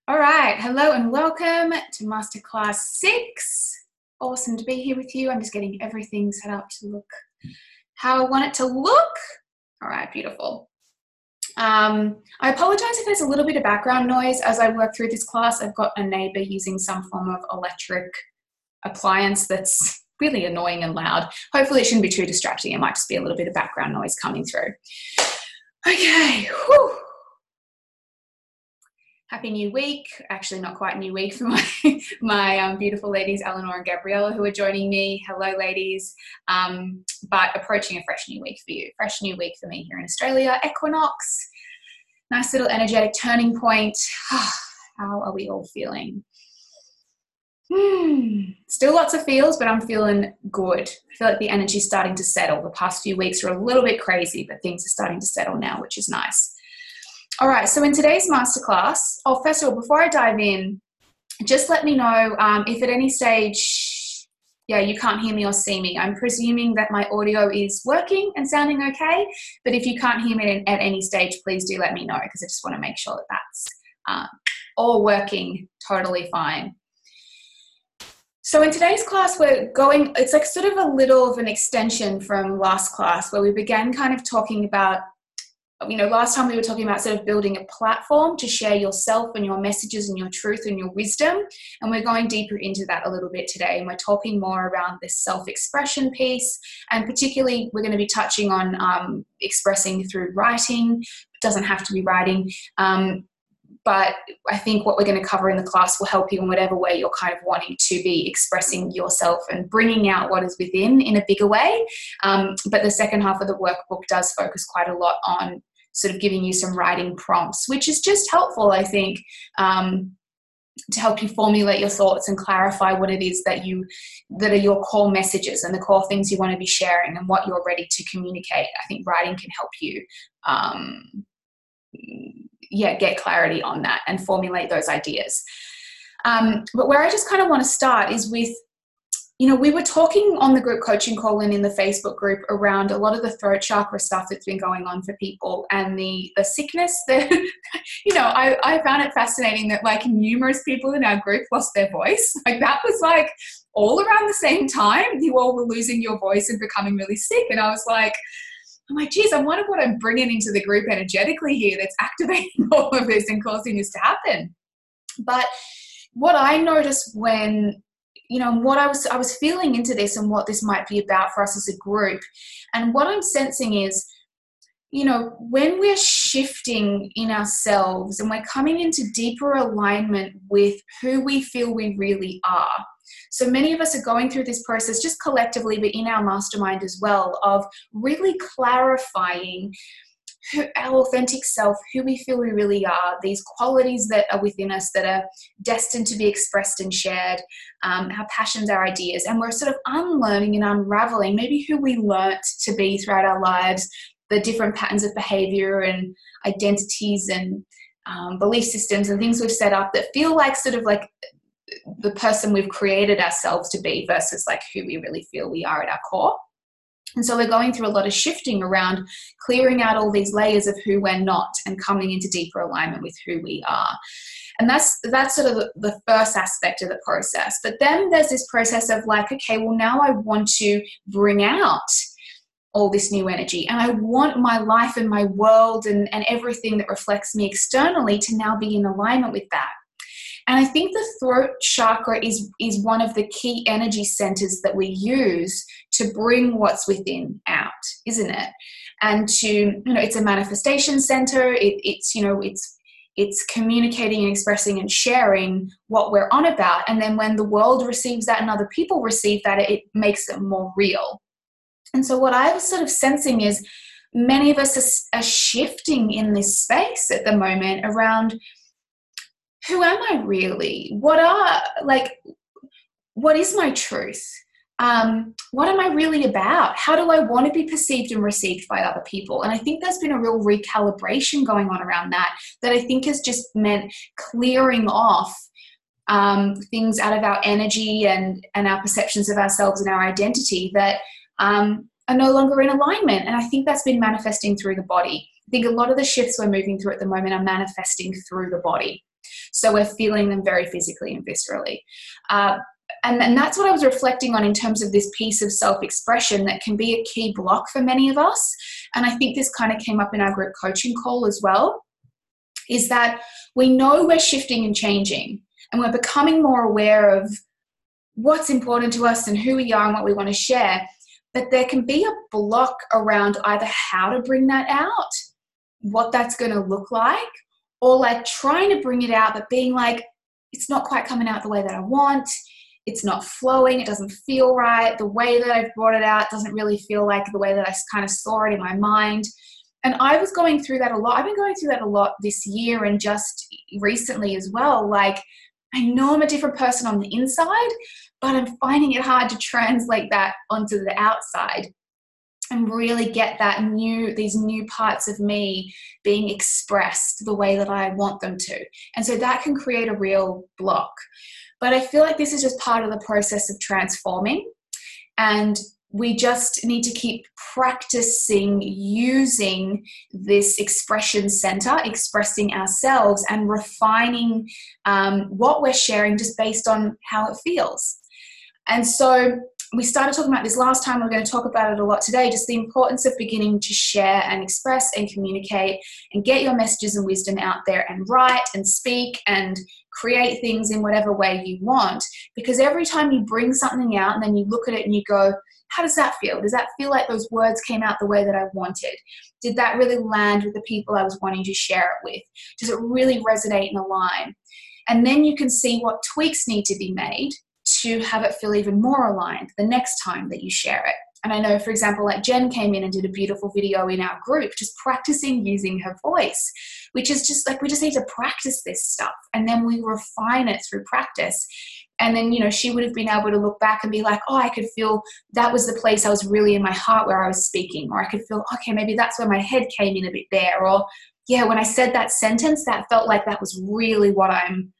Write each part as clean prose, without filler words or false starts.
All right, hello and welcome to Masterclass 6. Awesome to be here with you. I'm just getting everything set up to look how I want it to look. All right, beautiful. I apologize if there's a little bit of background noise as I work through this class. I've got a neighbor using some form of electric appliance that's really annoying and loud. Hopefully it shouldn't be too distracting. It might just be a little bit of background noise coming through. Okay, whew. Happy new week. Actually, not quite new week for my beautiful ladies, Eleanor and Gabriella, who are joining me. Hello, ladies. But approaching a fresh new week for you. Fresh new week for me here in Australia. Equinox. Nice little energetic turning point. How are we all feeling? Still lots of feels, but I'm feeling good. I feel like the energy's starting to settle. The past few weeks were a little bit crazy, but things are starting to settle now, which is nice. All right, so in today's masterclass, first of all, before I dive in, just let me know if at any stage, you can't hear me or see me. I'm presuming that my audio is working and sounding okay, but if you can't hear me at any stage, please do let me know because I just want to make sure that that's all working totally fine. So in today's class, it's like sort of a little of an extension from last class where we began kind of talking about, last time we were talking about sort of building a platform to share yourself and your messages and your truth and your wisdom. And we're going deeper into that a little bit today. And we're talking more around this self-expression piece. And particularly, we're going to be touching on expressing through writing. It doesn't have to be writing. But I think what we're going to cover in the class will help you in whatever way you're kind of wanting to be expressing yourself and bringing out what is within in a bigger way. But the second half of the workbook does focus quite a lot on sort of giving you some writing prompts, which is just helpful, I think, to help you formulate your thoughts and clarify what it is that are your core messages and the core things you want to be sharing and what you're ready to communicate. I think writing can help you get clarity on that and formulate those ideas. But where I just kind of want to start is with, we were talking on the group coaching call and in the Facebook group around a lot of the throat chakra stuff that's been going on for people and the sickness that, I found it fascinating that like numerous people in our group lost their voice. Like that was like all around the same time. You all were losing your voice and becoming really sick. And I'm like, geez, I wonder what I'm bringing into the group energetically here that's activating all of this and causing this to happen. But what I noticed when, what I was feeling into this and what this might be about for us as a group, and what I'm sensing is, when we're shifting in ourselves and we're coming into deeper alignment with who we feel we really are. So many of us are going through this process just collectively, but in our mastermind as well, of really clarifying our authentic self, who we feel we really are, these qualities that are within us that are destined to be expressed and shared, our passions, our ideas, and we're sort of unlearning and unraveling maybe who we learnt to be throughout our lives, the different patterns of behavior and identities and belief systems and things we've set up that feel like sort of like the person we've created ourselves to be versus like who we really feel we are at our core. And so we're going through a lot of shifting around clearing out all these layers of who we're not and coming into deeper alignment with who we are. And that's sort of the first aspect of the process. But then there's this process of like, okay, well now I want to bring out all this new energy and I want my life and my world and everything that reflects me externally to now be in alignment with that. And I think the throat chakra is one of the key energy centers that we use to bring what's within out, isn't it? And it's a manifestation center. It's communicating and expressing and sharing what we're on about. And then when the world receives that and other people receive that, it makes it more real. And so what I was sort of sensing is many of us are shifting in this space at the moment around, who am I really? What is my truth? What am I really about? How do I want to be perceived and received by other people? And I think there's been a real recalibration going on around that I think has just meant clearing off things out of our energy and our perceptions of ourselves and our identity that are no longer in alignment. And I think that's been manifesting through the body. I think a lot of the shifts we're moving through at the moment are manifesting through the body. So we're feeling them very physically and viscerally. And that's what I was reflecting on in terms of this piece of self-expression that can be a key block for many of us. And I think this kind of came up in our group coaching call as well, is that we know we're shifting and changing, and we're becoming more aware of what's important to us and who we are and what we want to share. But there can be a block around either how to bring that out, what that's going to look like, or like trying to bring it out, but being like, it's not quite coming out the way that I want. It's not flowing. It doesn't feel right. The way that I've brought it out doesn't really feel like the way that I kind of saw it in my mind. And I was going through that a lot. I've been going through that a lot this year and just recently as well. Like, I know I'm a different person on the inside, but I'm finding it hard to translate that onto the outside and really get these new parts of me being expressed the way that I want them to. And so that can create a real block. But I feel like this is just part of the process of transforming, and we just need to keep practicing using this expression center, expressing ourselves and refining what we're sharing just based on how it feels. And so we started talking about this last time. We're going to talk about it a lot today, just the importance of beginning to share and express and communicate and get your messages and wisdom out there and write and speak and create things in whatever way you want. Because every time you bring something out and then you look at it and you go, how does that feel? Does that feel like those words came out the way that I wanted? Did that really land with the people I was wanting to share it with? Does it really resonate and align? And then you can see what tweaks need to be made to have it feel even more aligned the next time that you share it. And I know, for example, like Jen came in and did a beautiful video in our group, just practicing using her voice, which is just like, we just need to practice this stuff. And then we refine it through practice. And then, you know, she would have been able to look back and be like, oh, I could feel that was the place I was really in my heart where I was speaking. Or I could feel, okay, maybe that's where my head came in a bit there. Or yeah, when I said that sentence, that felt like that was really what I'm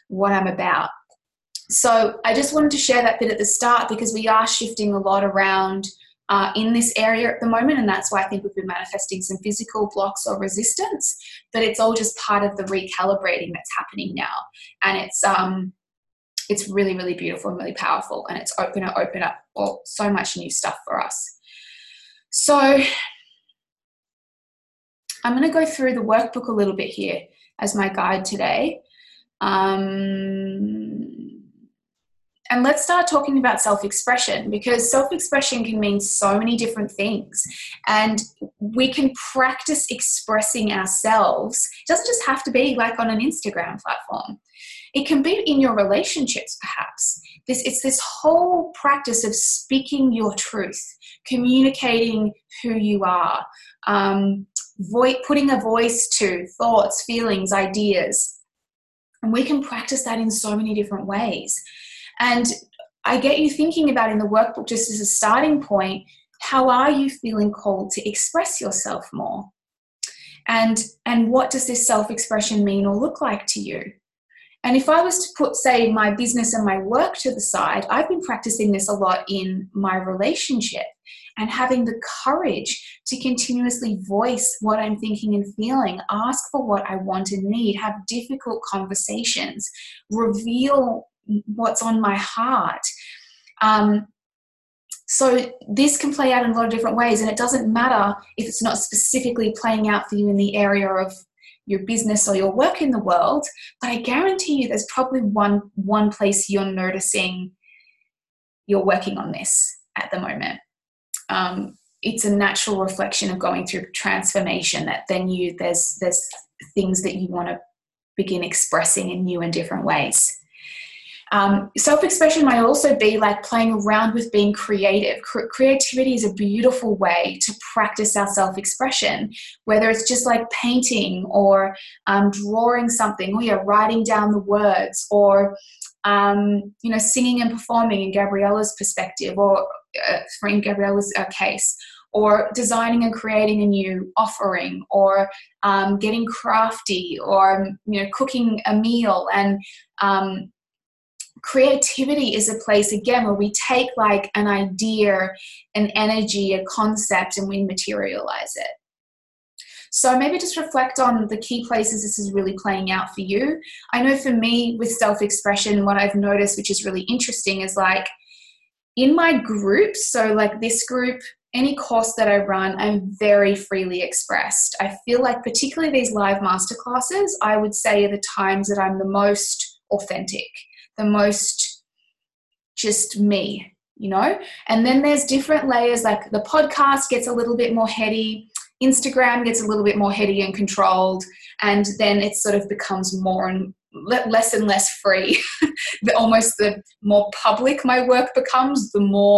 about. So I just wanted to share that bit at the start, because we are shifting a lot around in this area at the moment, and that's why I think we've been manifesting some physical blocks or resistance, but it's all just part of the recalibrating that's happening now. And it's really, really beautiful and really powerful, and it's going to open up so much new stuff for us. So I'm going to go through the workbook a little bit here as my guide today. And let's start talking about self-expression, because self-expression can mean so many different things, and we can practice expressing ourselves. It doesn't just have to be like on an Instagram platform. It can be in your relationships, perhaps. It's this whole practice of speaking your truth, communicating who you are, putting a voice to thoughts, feelings, ideas. And we can practice that in so many different ways. And I get you thinking about in the workbook, just as a starting point, how are you feeling called to express yourself more? And what does this self-expression mean or look like to you? And if I was to put, say, my business and my work to the side, I've been practicing this a lot in my relationship, and having the courage to continuously voice what I'm thinking and feeling, ask for what I want and need, have difficult conversations, reveal what's on my heart. So this can play out in a lot of different ways, and it doesn't matter if it's not specifically playing out for you in the area of your business or your work in the world, but I guarantee you there's probably one place you're noticing you're working on this at the moment. It's a natural reflection of going through transformation, that then there's things that you want to begin expressing in new and different ways. Self-expression might also be like playing around with being creative. Creativity is a beautiful way to practice our self-expression, whether it's just like painting or drawing something, or writing down the words, or singing and performing in Gabriella's perspective, or in Gabriella's case, or designing and creating a new offering, or getting crafty, or cooking a meal. And creativity is a place, again, where we take like an idea, an energy, a concept, and we materialize it. So maybe just reflect on the key places this is really playing out for you. I know for me with self-expression, what I've noticed, which is really interesting, is like in my groups, so like this group, any course that I run, I'm very freely expressed. I feel like particularly these live masterclasses, I would say are the times that I'm the most authentic, the most just me, you know? And then there's different layers, like the podcast gets a little bit more heady, Instagram gets a little bit more heady and controlled, and then it sort of becomes more and less free. The more public my work becomes,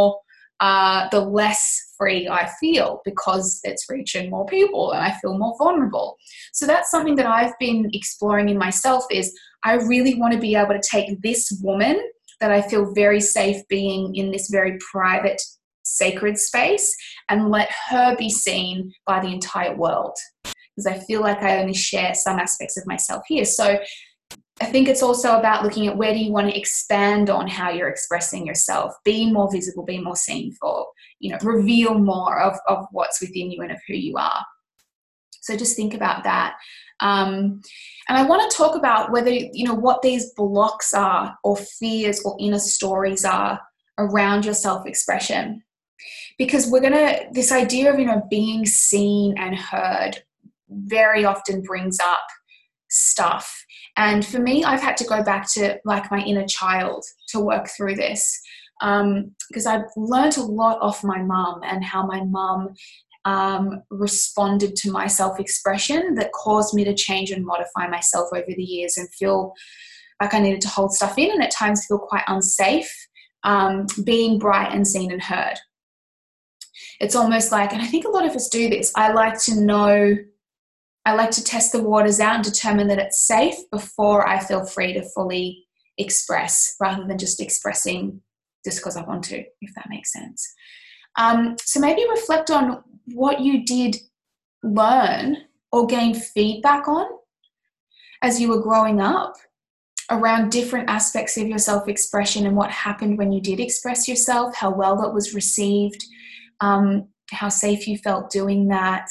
the less free I feel, because it's reaching more people and I feel more vulnerable. So that's something that I've been exploring in myself, is I really want to be able to take this woman that I feel very safe being in this very private, sacred space, and let her be seen by the entire world, because I feel like I only share some aspects of myself here. So I think it's also about looking at where do you want to expand on how you're expressing yourself, be more visible, be more seen for, reveal more of what's within you and of who you are. So just think about that. And I want to talk about whether, what these blocks are, or fears or inner stories are around your self-expression. Because this idea of, being seen and heard very often brings up stuff. And for me, I've had to go back to like my inner child to work through this, because I've learned a lot off my mum and how my mum responded to my self-expression that caused me to change and modify myself over the years and feel like I needed to hold stuff in, and at times feel quite unsafe being bright and seen and heard. It's almost like, and I think a lot of us do this, I like to test the waters out and determine that it's safe before I feel free to fully express, rather than just expressing just because I want to, if that makes sense. So maybe reflect on what you did learn or gain feedback on as you were growing up around different aspects of your self-expression, and what happened when you did express yourself, how well that was received, how safe you felt doing that,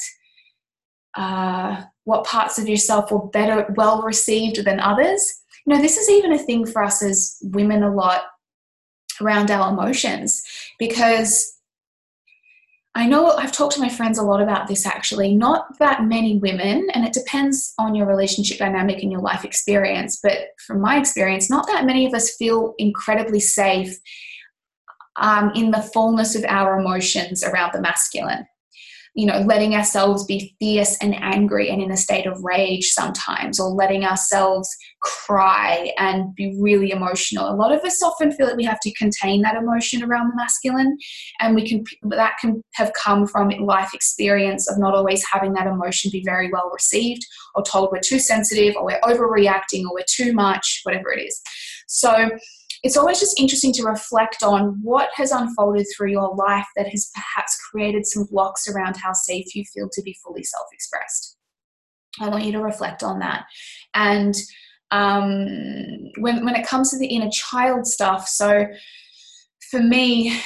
what parts of yourself were well received than others. This is even a thing for us as women a lot around our emotions, because I know I've talked to my friends a lot about this actually. Not that many women, and it depends on your relationship dynamic and your life experience, but from my experience, not that many of us feel incredibly safe in the fullness of our emotions around the masculine. Letting ourselves be fierce and angry and in a state of rage sometimes, or letting ourselves cry and be really emotional. A lot of us often feel that we have to contain that emotion around the masculine, and that can have come from life experience of not always having that emotion be very well received, or told we're too sensitive, or we're overreacting, or we're too much, whatever it is. So it's always just interesting to reflect on what has unfolded through your life that has perhaps created some blocks around how safe you feel to be fully self-expressed. I want you to reflect on that. And when it comes to the inner child stuff, so for me,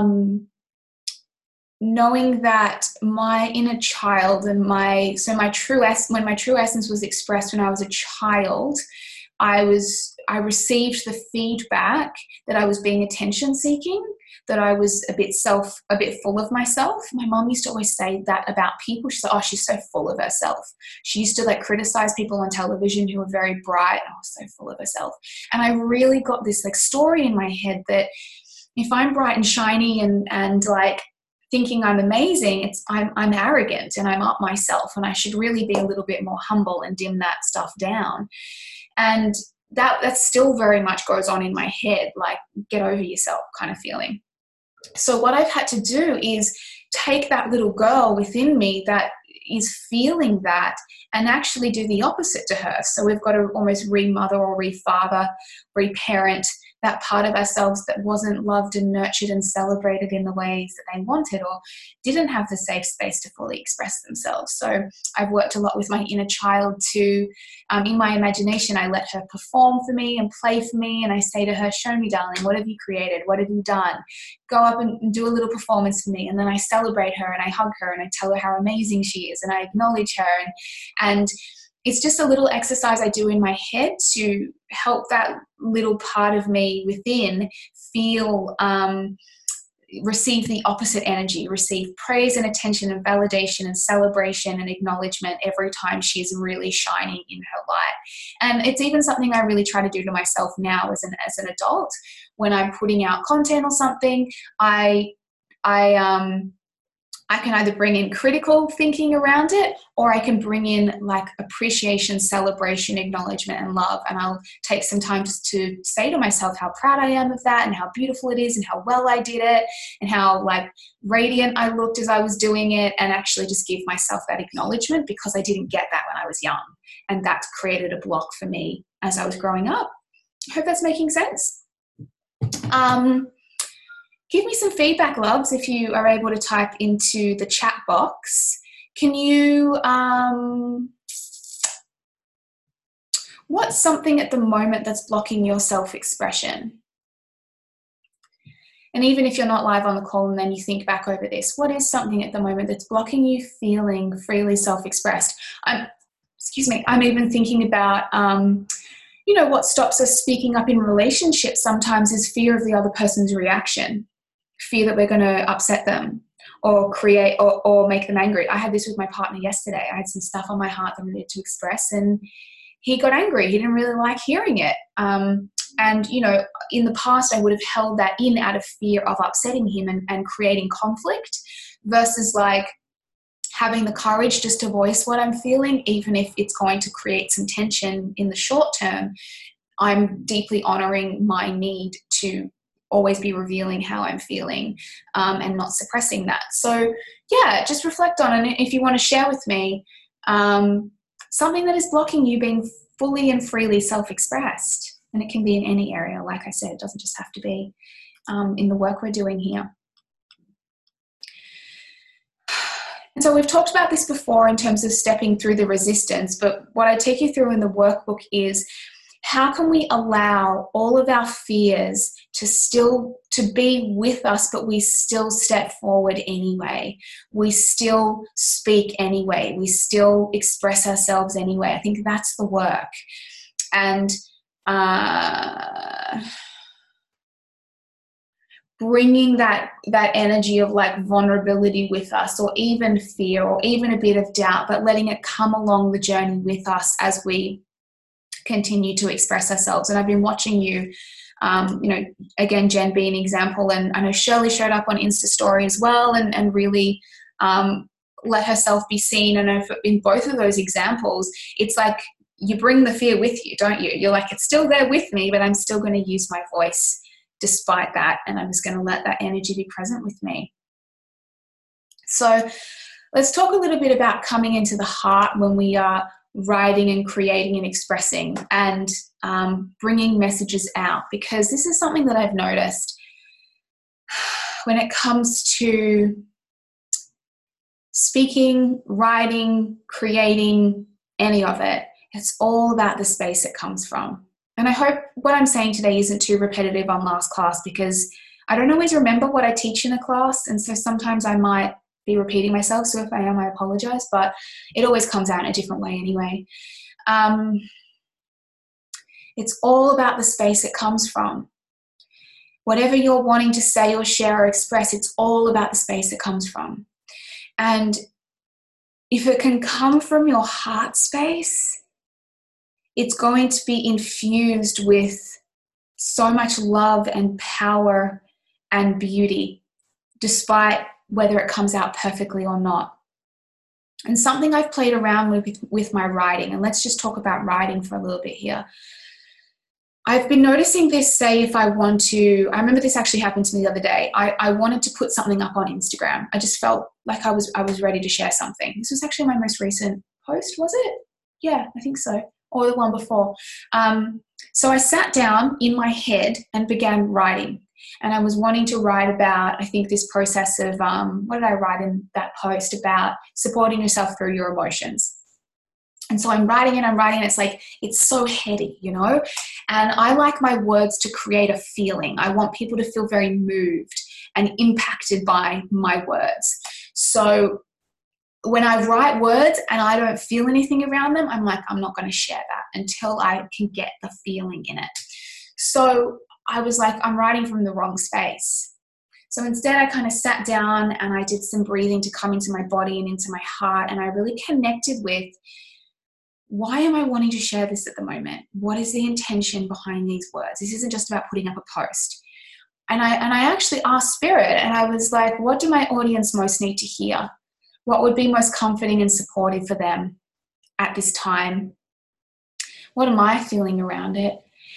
knowing that my inner child and when my true essence was expressed when I was a child, I received the feedback that I was being attention seeking, that I was a bit full of myself. My mom used to always say that about people. She said, "Oh, she's so full of herself." She used to criticize people on television who were very bright. Oh, so full of herself. And I really got this story in my head that if I'm bright and shiny and thinking I'm amazing, I'm arrogant and I'm up myself, and I should really be a little bit more humble and dim that stuff down. And that still very much goes on in my head, get over yourself kind of feeling. So what I've had to do is take that little girl within me that is feeling that and actually do the opposite to her. So we've got to almost remother or refather, reparent that part of ourselves that wasn't loved and nurtured and celebrated in the ways that they wanted, or didn't have the safe space to fully express themselves. So I've worked a lot with my inner child to, in my imagination, I let her perform for me and play for me. And I say to her, show me, darling, what have you created? What have you done? Go up and do a little performance for me. And then I celebrate her and I hug her and I tell her how amazing she is and I acknowledge her. And it's just a little exercise I do in my head to help that little part of me within feel, receive the opposite energy, receive praise and attention and validation and celebration and acknowledgement every time she's really shining in her light. And it's even something I really try to do to myself now as an adult. When I'm putting out content or something, I can either bring in critical thinking around it, or I can bring in like appreciation, celebration, acknowledgement, and love. And I'll take some time just to say to myself how proud I am of that and how beautiful it is and how well I did it and how like radiant I looked as I was doing it, and actually just give myself that acknowledgement, because I didn't get that when I was young. And that created a block for me as I was growing up. I hope that's making sense. Give me some feedback, loves, if you are able to type into the chat box. Can you, what's something at the moment that's blocking your self-expression? And even if you're not live on the call and then you think back over this, what is something at the moment that's blocking you feeling freely self-expressed? I'm even thinking about, what stops us speaking up in relationships sometimes is fear of the other person's reaction. Fear that we're going to upset them or create or make them angry. I had this with my partner yesterday. I had some stuff on my heart that I needed to express, and he got angry. He didn't really like hearing it. And, in the past, I would have held that in out of fear of upsetting him and creating conflict, versus like having the courage just to voice what I'm feeling, even if it's going to create some tension in the short term. I'm deeply honoring my need to always be revealing how I'm feeling, and not suppressing that. So yeah, just reflect on it. If you want to share with me something that is blocking you being fully and freely self-expressed, and it can be in any area. Like I said, it doesn't just have to be in the work we're doing here. And so we've talked about this before in terms of stepping through the resistance, but what I take you through in the workbook is, how can we allow all of our fears to be with us, but we still step forward anyway? We still speak anyway. We still express ourselves anyway. I think that's the work. And bringing that energy of like vulnerability with us, or even fear, or even a bit of doubt, but letting it come along the journey with us as we continue to express ourselves. And I've been watching you, again, Jen be an example, and I know Shirley showed up on Insta Story as well, and really let herself be seen. And in both of those examples, it's like you bring the fear with you, don't you? You're like, it's still there with me, but I'm still going to use my voice despite that, and I'm just going to let that energy be present with me. So let's talk a little bit about coming into the heart when we are writing and creating and expressing, and bringing messages out, because this is something that I've noticed when it comes to speaking, writing, creating, any of it. It's all about the space it comes from. And I hope what I'm saying today isn't too repetitive on last class, because I don't always remember what I teach in a class, and so sometimes I might be repeating myself. So if I am, I apologize, but it always comes out in a different way anyway. It's all about the space it comes from. Whatever you're wanting to say or share or express, it's all about the space it comes from. And if it can come from your heart space, it's going to be infused with so much love and power and beauty, despite whether it comes out perfectly or not. And something I've played around with my writing, and let's just talk about writing for a little bit here. I've been noticing this, say if I want to, I remember this actually happened to me the other day. I wanted to put something up on Instagram. I just felt like I was ready to share something. This was actually my most recent post, was it? Yeah, I think so. Or the one before. So I sat down in my head and began writing. And I was wanting to write about, I think, this process of, what did I write in that post about supporting yourself through your emotions. And so I'm writing and it's like, it's so heady, you know? And I like my words to create a feeling. I want people to feel very moved and impacted by my words. So when I write words and I don't feel anything around them, I'm like, I'm not going to share that until I can get the feeling in it. So I was like, I'm writing from the wrong space. So instead I kind of sat down and I did some breathing to come into my body and into my heart. And I really connected with, why am I wanting to share this at the moment? What is the intention behind these words? This isn't just about putting up a post. And I actually asked Spirit, and I was like, what do my audience most need to hear? What would be most comforting and supportive for them at this time? What am I feeling around it?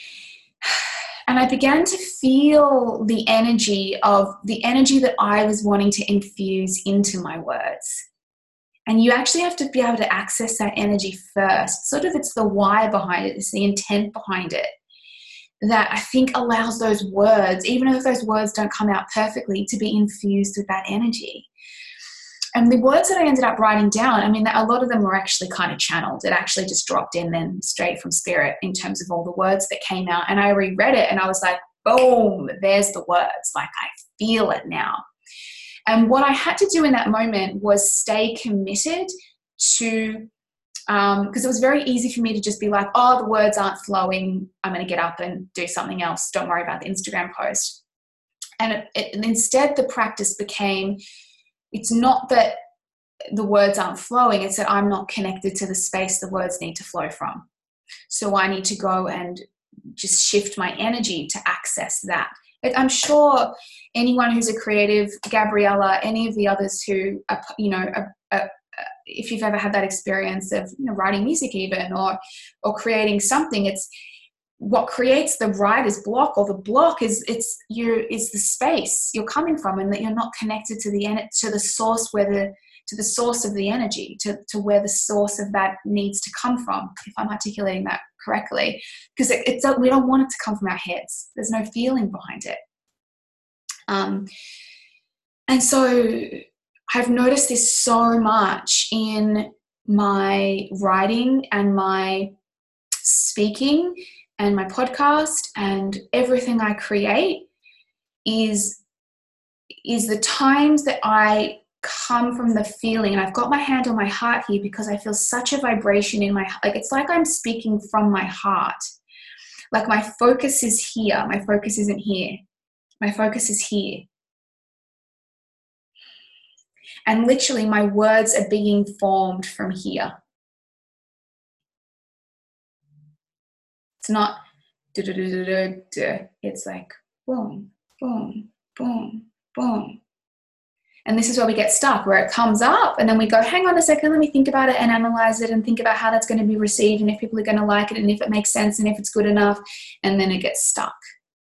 And I began to feel the energy that I was wanting to infuse into my words. And you actually have to be able to access that energy first. Sort of, it's the why behind it, it's the intent behind it that I think allows those words, even if those words don't come out perfectly, to be infused with that energy. And the words that I ended up writing down, I mean, a lot of them were actually kind of channeled. It actually just dropped in then straight from Spirit in terms of all the words that came out. And I reread it and I was like, boom, there's the words. Like, I feel it now. And what I had to do in that moment was stay committed to, because it was very easy for me to just be like, oh, the words aren't flowing, I'm going to get up and do something else. Don't worry about the Instagram post. And instead the practice became, it's not that the words aren't flowing, it's that I'm not connected to the space the words need to flow from. So I need to go and just shift my energy to access that. I'm sure anyone who's a creative, Gabriella, any of the others who are, if you've ever had that experience of writing music even or creating something, it's what creates the writer's block or the block is the space you're coming from, and that you're not connected to the source to the source of the energy, to where the source of that needs to come from, if I'm articulating that correctly. Because we don't want it to come from our heads. There's no feeling behind it. And so I've noticed this so much in my writing and my speaking and my podcast and everything I create is the times that I come from the feeling, and I've got my hand on my heart here because I feel such a vibration in my, like, it's like I'm speaking from my heart. Like, my focus is here. My focus isn't here. My focus is here. And literally my words are being formed from here. It's not it's like boom, boom, boom, boom. And this is where we get stuck, where it comes up and then we go, hang on a second, let me think about it and analyze it and think about how that's going to be received and if people are going to like it and if it makes sense and if it's good enough, and then it gets stuck.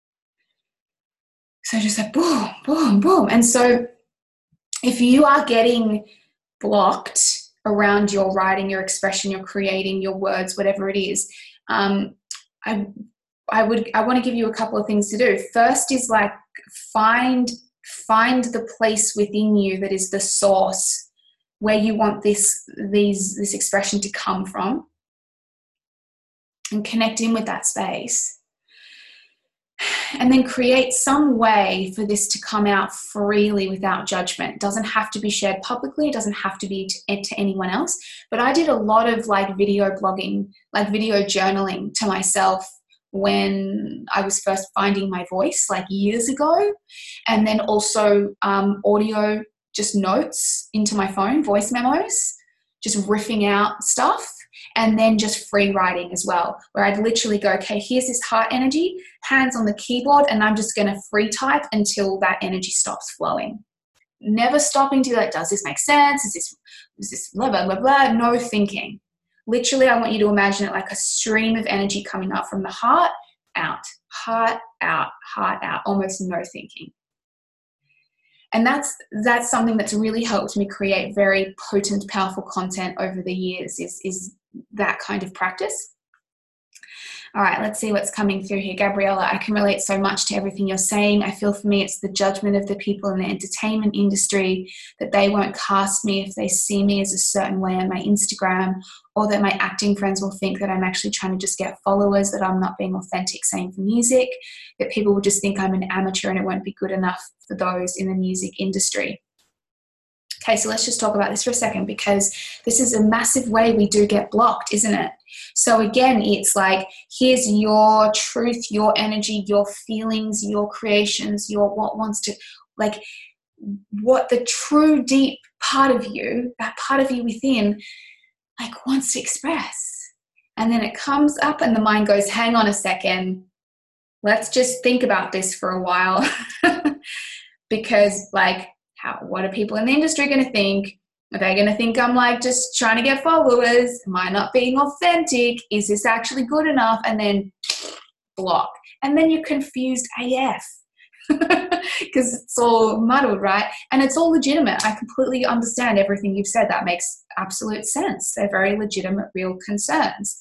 So just like boom, boom, boom. And so if you are getting blocked around your writing, your expression, your creating, your words, whatever it is, I want to give you a couple of things to do. First is like find the place within you that is the source where you want this expression to come from, and connect in with that space. And then create some way for this to come out freely without judgment. It doesn't have to be shared publicly. It doesn't have to be to anyone else. But I did a lot of like video blogging, like video journaling to myself when I was first finding my voice, like years ago. And then also audio, just notes into my phone, voice memos, just riffing out stuff. And then just free writing as well, where I'd literally go, okay, here's this heart energy, hands on the keyboard, and I'm just going to free type until that energy stops flowing. Never stopping to like, does this make sense? Is this blah, blah, blah, blah? No thinking. Literally, I want you to imagine it like a stream of energy coming up from the heart out, almost no thinking. And that's something that's really helped me create very potent, powerful content over the years is that kind of practice. All right, let's see what's coming through here. Gabriella, I can relate so much to everything you're saying. I feel for me it's the judgment of the people in the entertainment industry that they won't cast me if they see me as a certain way on my Instagram, or that my acting friends will think that I'm actually trying to just get followers, that I'm not being authentic. Same for music, that people will just think I'm an amateur and it won't be good enough for those in the music industry. Okay, so let's just talk about this for a second, because this is a massive way we do get blocked, isn't it? So again, it's like, here's your truth, your energy, your feelings, your creations, your what wants to, like, what the true deep part of you, that part of you within, like, wants to express. And then it comes up and the mind goes, hang on a second, let's just think about this for a while. Because, like, what are people in the industry going to think? Are they going to think I'm like just trying to get followers? Am I not being authentic? Is this actually good enough? And then block. And then you're confused AF because it's all muddled, right? And it's all legitimate. I completely understand everything you've said. That makes absolute sense. They're very legitimate, real concerns.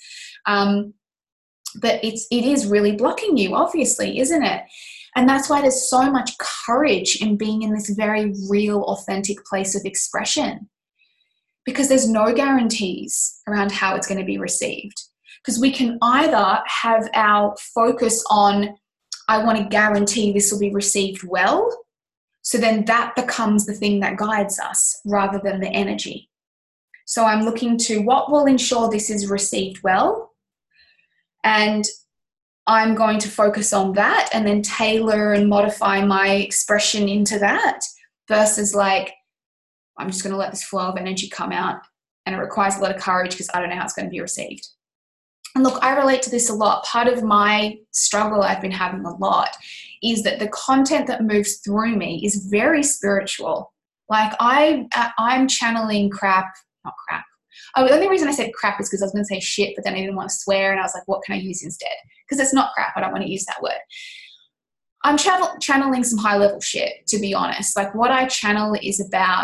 But it is really blocking you, obviously, isn't it? And that's why there's so much courage in being in this very real, authentic place of expression, because there's no guarantees around how it's going to be received. Because we can either have our focus on, I want to guarantee this will be received well, so then that becomes the thing that guides us rather than the energy. So I'm looking to what will ensure this is received well, and I'm going to focus on that and then tailor and modify my expression into that, versus like, I'm just going to let this flow of energy come out, and it requires a lot of courage because I don't know how it's going to be received. And look, I relate to this a lot. Part of my struggle I've been having a lot is that the content that moves through me is very spiritual. Like I'm channeling not crap. Oh, the only reason I said crap is because I was going to say shit, but then I didn't want to swear, and I was like, what can I use instead? Because it's not crap. I don't want to use that word. I'm channeling some high-level shit, to be honest. Like, what I channel is about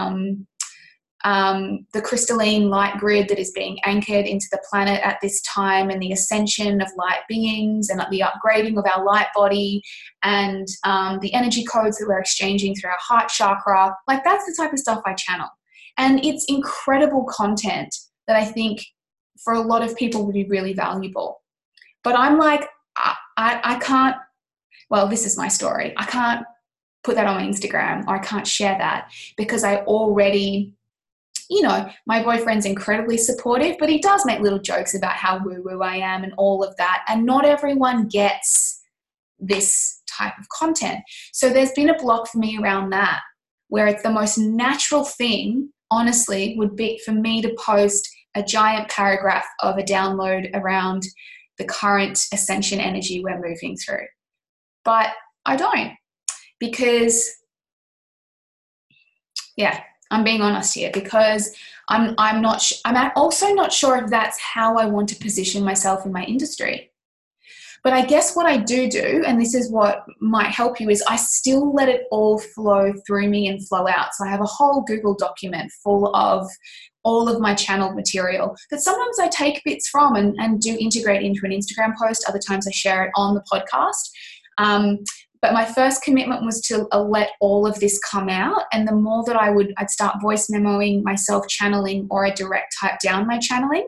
the crystalline light grid that is being anchored into the planet at this time, and the ascension of light beings, and the upgrading of our light body, and the energy codes that we're exchanging through our heart chakra. Like, that's the type of stuff I channel. And it's incredible content that I think for a lot of people would be really valuable. But I'm like, I can't, well, this is my story. I can't put that on my Instagram, or I can't share that, because I already, my boyfriend's incredibly supportive, but he does make little jokes about how woo-woo I am and all of that. And not everyone gets this type of content. So there's been a block for me around that, where it's the most natural thing, honestly, would be for me to post a giant paragraph of a download around the current ascension energy we're moving through. But I don't, because, I'm being honest here, because I'm also not sure if that's how I want to position myself in my industry. But I guess what I do, and this is what might help you, is I still let it all flow through me and flow out. So I have a whole Google document full of all of my channeled material that sometimes I take bits from and do integrate into an Instagram post. Other times I share it on the podcast. But my first commitment was to let all of this come out. And the more that I'd start voice memoing myself channeling, or I direct type down my channeling.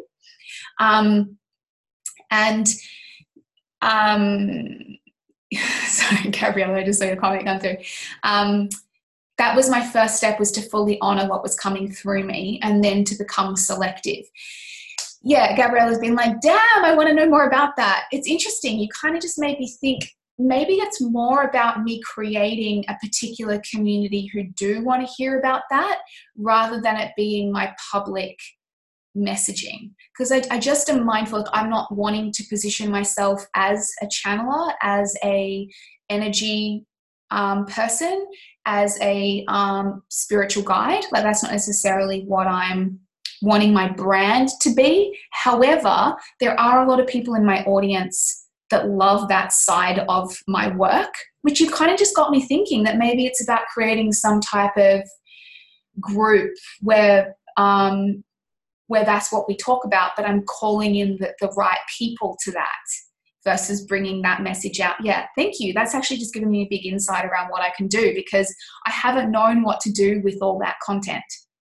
Sorry, Gabriella, I just saw your comment come through. That was my first step, was to fully honor what was coming through me, and then to become selective. Yeah, Gabriella's been like, damn, I want to know more about that. It's interesting. You kind of just made me think, maybe it's more about me creating a particular community who do want to hear about that, rather than it being my public messaging. Because I just am mindful that I'm not wanting to position myself as a channeler, as a energy person, as a spiritual guide. Like, that's not necessarily what I'm wanting my brand to be. However, there are a lot of people in my audience that love that side of my work, which you've kind of just got me thinking that maybe it's about creating some type of group where where that's what we talk about, but I'm calling in the right people to that versus bringing that message out. Yeah, thank you. That's actually just given me a big insight around what I can do, because I haven't known what to do with all that content.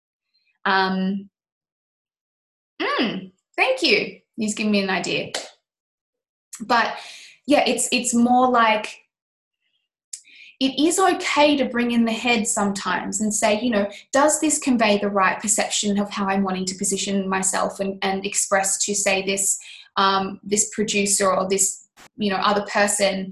Thank you. He's given me an idea. But yeah, it's more like, it is okay to bring in the head sometimes and say, you know, does this convey the right perception of how I'm wanting to position myself and express to, say, this this producer or this, you know, other person.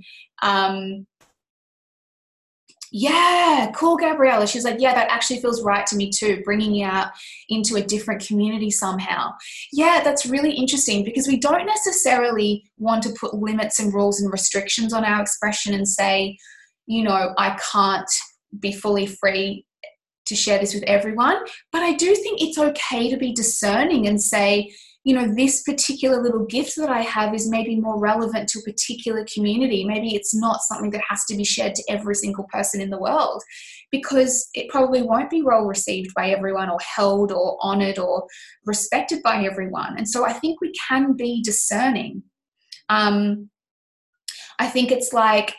Yeah, cool, Gabriella. She's like, yeah, that actually feels right to me too, bringing you out into a different community somehow. Yeah, that's really interesting, because we don't necessarily want to put limits and rules and restrictions on our expression and say, you know, I can't be fully free to share this with everyone. But I do think it's okay to be discerning and say, you know, this particular little gift that I have is maybe more relevant to a particular community. Maybe it's not something that has to be shared to every single person in the world, because it probably won't be well received by everyone or held or honored or respected by everyone. And so I think we can be discerning. I think it's like,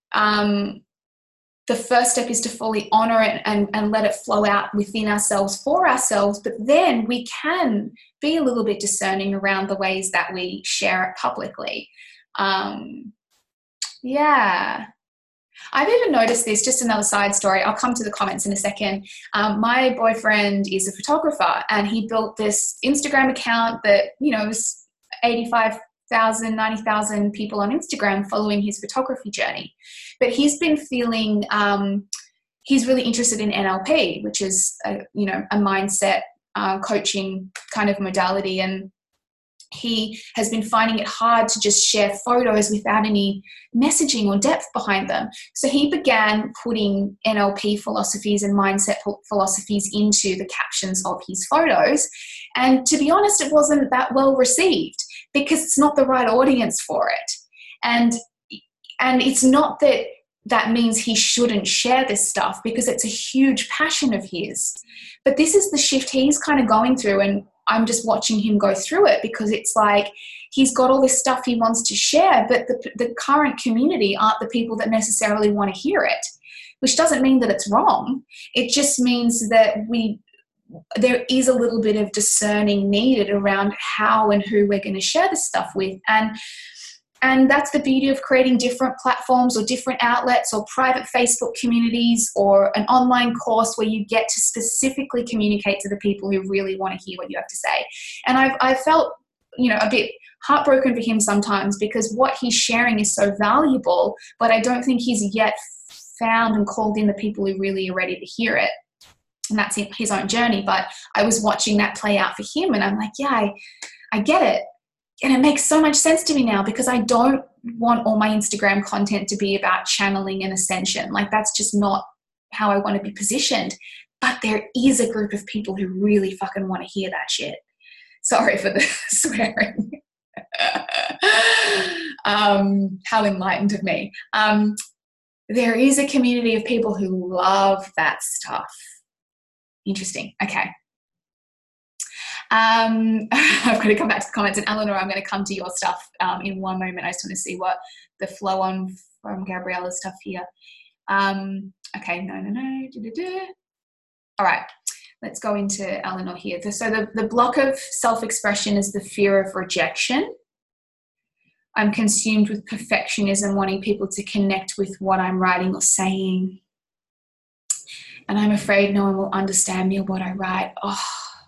the first step is to fully honor it and let it flow out within ourselves for ourselves, but then we can be a little bit discerning around the ways that we share it publicly. Yeah. I've even noticed this, just another side story. I'll come to the comments in a second. My boyfriend is a photographer, and he built this Instagram account that, you know, was 90,000 people on Instagram following his photography journey. But he's been feeling, he's really interested in NLP, which is, a mindset coaching kind of modality. And he has been finding it hard to just share photos without any messaging or depth behind them. So he began putting NLP philosophies and mindset philosophies into the captions of his photos. And to be honest, it wasn't that well received, because it's not the right audience for it. And it's not that means he shouldn't share this stuff, because it's a huge passion of his. But this is the shift he's kind of going through, and I'm just watching him go through it, because it's like he's got all this stuff he wants to share, but the current community aren't the people that necessarily want to hear it, which doesn't mean that it's wrong. It just means that there is a little bit of discerning needed around how and who we're going to share this stuff with. And that's the beauty of creating different platforms or different outlets or private Facebook communities or an online course where you get to specifically communicate to the people who really want to hear what you have to say. And I've felt, a bit heartbroken for him sometimes, because what he's sharing is so valuable, but I don't think he's yet found and called in the people who really are ready to hear it. And that's his own journey. But I was watching that play out for him, and I'm like, yeah, I get it. And it makes so much sense to me now, because I don't want all my Instagram content to be about channeling and ascension. Like, that's just not how I want to be positioned. But there is a group of people who really fucking want to hear that shit. Sorry for the swearing. How enlightened of me. There is a community of people who love that stuff. Interesting. Okay. I've got to come back to the comments, and Eleanor, I'm going to come to your stuff in one moment. I just want to see what the flow on from Gabriella's stuff here. Okay, no. All right, let's go into Eleanor here. So the block of self-expression is the fear of rejection. I'm consumed with perfectionism, wanting people to connect with what I'm writing or saying. And I'm afraid no one will understand me or what I write. Oh,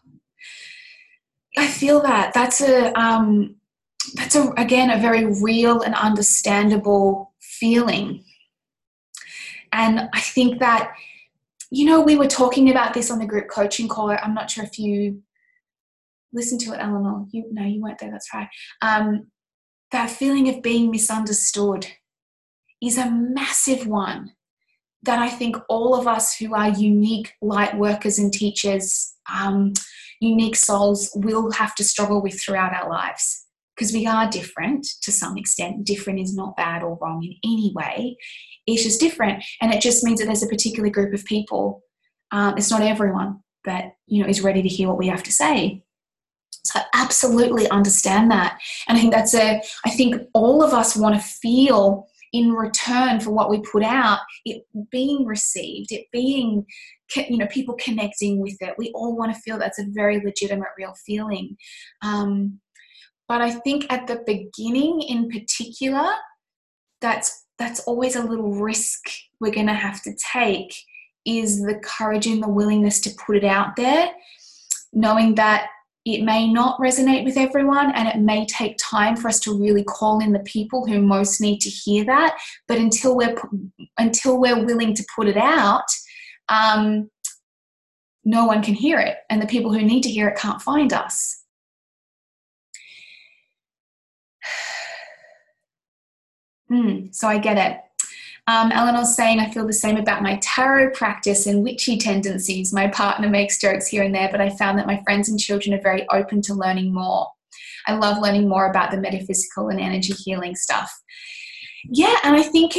I feel that. That's again, a very real and understandable feeling. And I think that, we were talking about this on the group coaching call. I'm not sure if you listened to it, Eleanor. You weren't there. That's right. That feeling of being misunderstood is a massive one that I think all of us who are unique light workers and teachers, unique souls, will have to struggle with throughout our lives, because we are different to some extent. Different is not bad or wrong in any way. It's just different. And it just means that there's a particular group of people. It's not everyone that, is ready to hear what we have to say. So I absolutely understand that. And I think I think all of us want to feel in return for what we put out, it being received, it being, people connecting with it. We all want to feel that's a very legitimate, real feeling. But I think at the beginning in particular, that's always a little risk we're going to have to take, is the courage and the willingness to put it out there, knowing that it may not resonate with everyone and it may take time for us to really call in the people who most need to hear that. But until we're willing to put it out, no one can hear it, and the people who need to hear it can't find us. So I get it. Eleanor's saying, I feel the same about my tarot practice and witchy tendencies. My partner makes jokes here and there, but I found that my friends and children are very open to learning more. I love learning more about the metaphysical and energy healing stuff. Yeah, and I think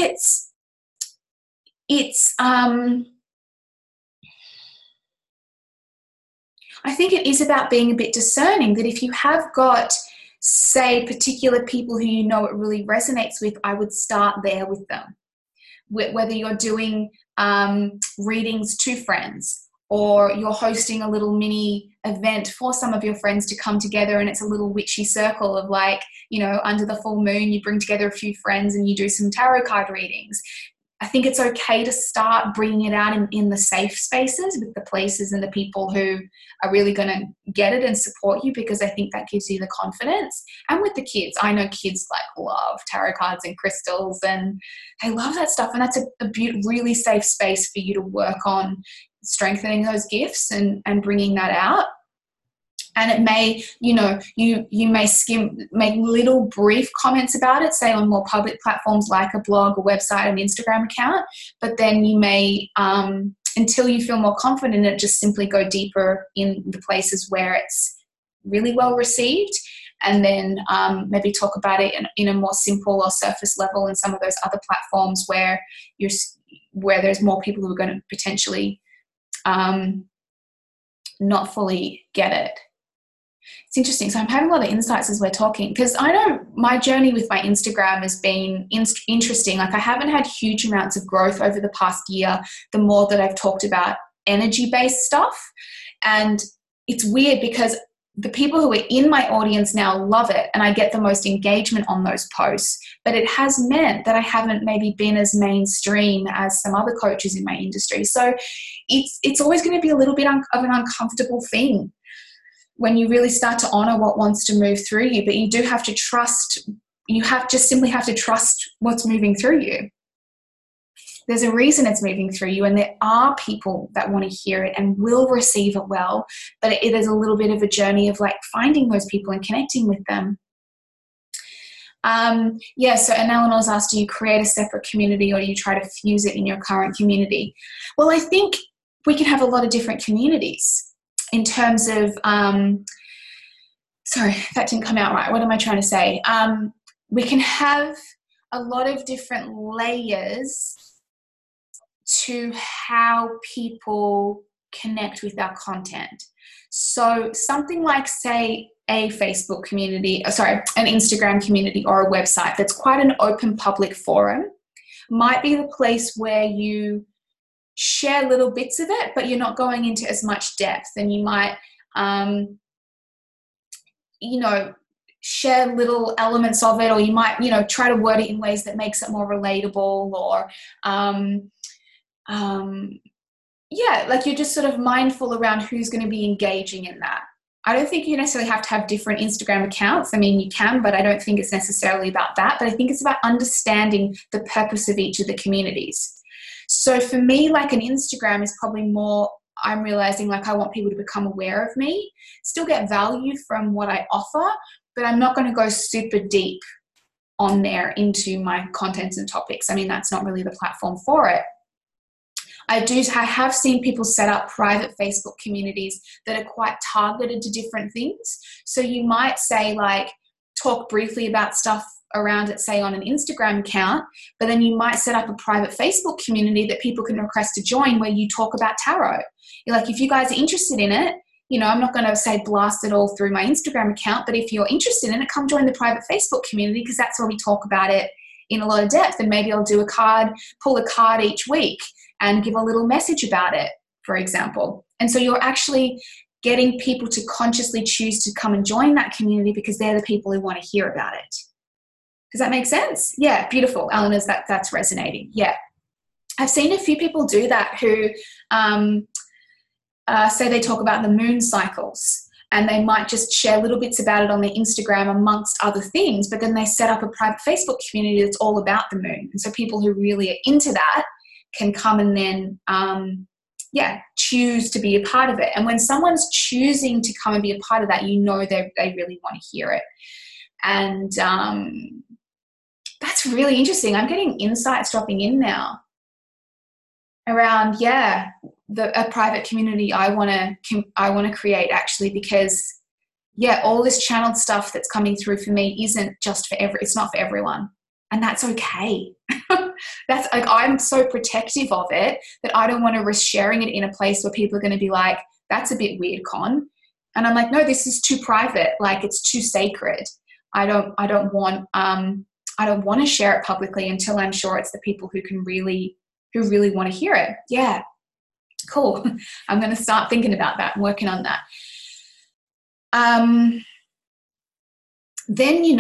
I think it is about being a bit discerning, that if you have got, say, particular people who you know it really resonates with, I would start there with them. Whether you're doing readings to friends, or you're hosting a little mini event for some of your friends to come together, and it's a little witchy circle of, like, under the full moon, you bring together a few friends and you do some tarot card readings. I think it's okay to start bringing it out in the safe spaces with the places and the people who are really going to get it and support you, because I think that gives you the confidence. And with the kids, I know kids love tarot cards and crystals, and they love that stuff. And that's a really safe space for you to work on strengthening those gifts and bringing that out. And it may, you may make little brief comments about it, say on more public platforms like a blog, a website, an Instagram account, but then you may, until you feel more confident in it, just simply go deeper in the places where it's really well received, and then maybe talk about it in a more simple or surface level in some of those other platforms where there's more people who are going to potentially not fully get it. It's interesting. So I'm having a lot of insights as we're talking, because I know my journey with my Instagram has been interesting. I haven't had huge amounts of growth over the past year, the more that I've talked about energy-based stuff. And it's weird because the people who are in my audience now love it, and I get the most engagement on those posts. But it has meant that I haven't maybe been as mainstream as some other coaches in my industry. So it's always going to be a little bit of an uncomfortable thing when you really start to honor what wants to move through you. But you do have to trust, simply have to trust what's moving through you. There's a reason it's moving through you, and there are people that want to hear it and will receive it well, but it is a little bit of a journey of finding those people and connecting with them. So, and Eleanor's asked, do you create a separate community, or do you try to fuse it in your current community? Well, I think we can have a lot of different communities. In terms of, sorry, that didn't come out right. What am I trying to say? We can have a lot of different layers to how people connect with our content. So something like, say, a Facebook community, an Instagram community or a website that's quite an open public forum might be the place where you share little bits of it, but you're not going into as much depth, and you might, share little elements of it, or you might, try to word it in ways that makes it more relatable, or, you're just sort of mindful around who's going to be engaging in that. I don't think you necessarily have to have different Instagram accounts. I mean, you can, but I don't think it's necessarily about that. But I think it's about understanding the purpose of each of the communities. So for me, an Instagram is probably more, I'm realizing I want people to become aware of me, still get value from what I offer, but I'm not going to go super deep on there into my contents and topics. I mean, that's not really the platform for it. I have seen people set up private Facebook communities that are quite targeted to different things. So you might say, talk briefly about stuff around it, say on an Instagram account, but then you might set up a private Facebook community that people can request to join, where you talk about tarot. You're if you guys are interested in it, I'm not going to say blast it all through my Instagram account, but if you're interested in it, come join the private Facebook community, because that's where we talk about it in a lot of depth. And maybe I'll pull a card each week and give a little message about it, for example. And so you're actually getting people to consciously choose to come and join that community because they're the people who want to hear about it. Does that make sense? Yeah, beautiful. Eleanor's that's resonating. Yeah. I've seen a few people do that who say they talk about the moon cycles, and they might just share little bits about it on their Instagram amongst other things, but then they set up a private Facebook community that's all about the moon. And so people who really are into that can come and then, choose to be a part of it. And when someone's choosing to come and be a part of that, they really want to hear it. And that's really interesting. I'm getting insights dropping in now around, a private community I want to create, actually, because all this channeled stuff that's coming through for me isn't just it's not for everyone, and that's okay. That's like, I'm so protective of it that I don't want to risk sharing it in a place where people are going to be like, that's a bit weird, Con. And I'm like, no, this is too private. Like, it's too sacred. I don't want to share it publicly until I'm sure it's the people who really want to hear it. Yeah. Cool. I'm going to start thinking about that and working on that. Then,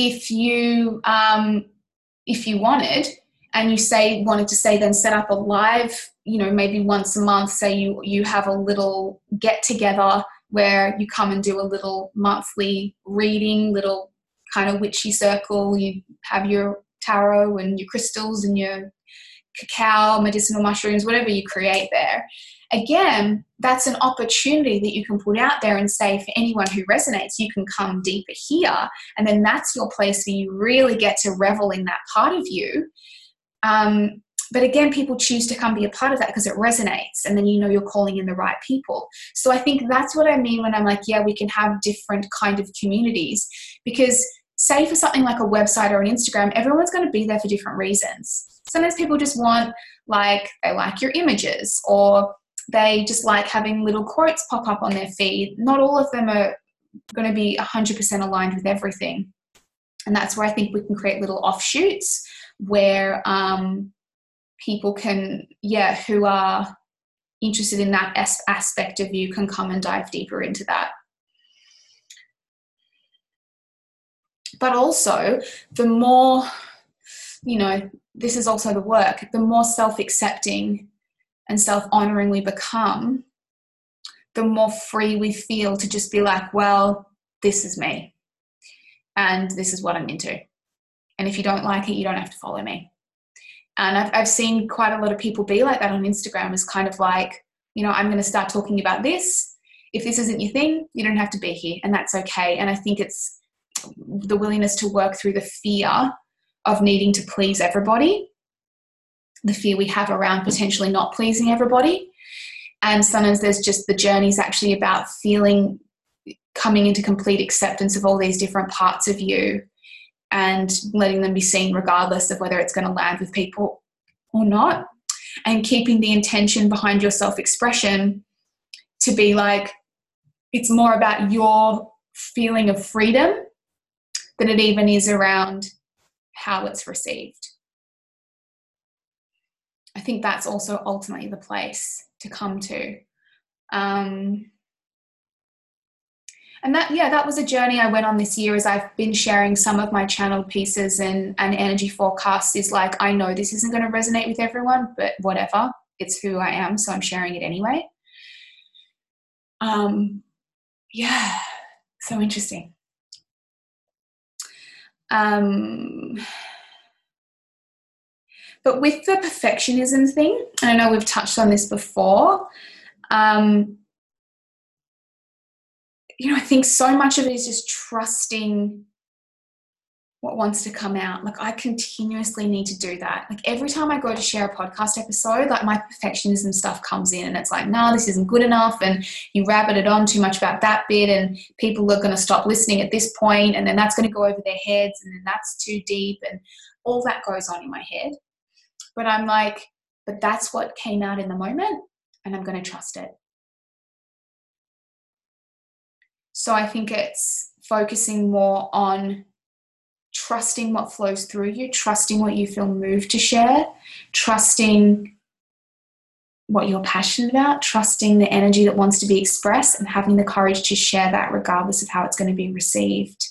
if you wanted, and wanted to then set up a live, maybe once a month, say you have a little get together where you come and do a little monthly reading, little kind of witchy circle. You have your tarot and your crystals and your cacao, medicinal mushrooms, whatever you create there. Again, that's an opportunity that you can put out there and say, for anyone who resonates, you can come deeper here. And then that's your place where you really get to revel in that part of you. But again, people choose to come be a part of that because it resonates, and then you're calling in the right people. So I think that's what I mean when I'm like, we can have different kind of communities, because say for something like a website or an Instagram, everyone's going to be there for different reasons. Sometimes people just want, they like your images, or they just like having little quotes pop up on their feed. Not all of them are going to be 100% aligned with everything. And that's where I think we can create little offshoots where people can, who are interested in that aspect of you, can come and dive deeper into that. But also, the more, this is also the work, the more self-accepting and self-honoring we become, the more free we feel to just be like, well, this is me, and this is what I'm into. And if you don't like it, you don't have to follow me. And I've seen quite a lot of people be like that on Instagram, is kind of like, I'm going to start talking about this. If this isn't your thing, you don't have to be here, and that's okay. And I think it's the willingness to work through the fear of needing to please everybody, the fear we have around potentially not pleasing everybody. And sometimes there's just, the journey is actually about coming into complete acceptance of all these different parts of you, and letting them be seen regardless of whether it's going to land with people or not, and keeping the intention behind your self-expression to be like, it's more about your feeling of freedom than it even is around how it's received. I think that's also ultimately the place to come to. And that was a journey I went on this year, as I've been sharing some of my channeled pieces and energy forecasts. Is like, I know this isn't going to resonate with everyone, but whatever, it's who I am, so I'm sharing it anyway. So interesting. But with the perfectionism thing, and I know we've touched on this before, I think so much of it is just trusting what wants to come out. Like, I continuously need to do that. Like, every time I go to share a podcast episode, like, my perfectionism stuff comes in, and it's like, no, this isn't good enough. And you rabbit it on too much about that bit, and people are going to stop listening at this point, and then that's going to go over their heads, and then that's too deep, and all that goes on in my head. But I'm like, but that's what came out in the moment, and I'm going to trust it. So I think it's focusing more on trusting what flows through you, trusting what you feel moved to share, trusting what you're passionate about, trusting the energy that wants to be expressed, and having the courage to share that regardless of how it's going to be received.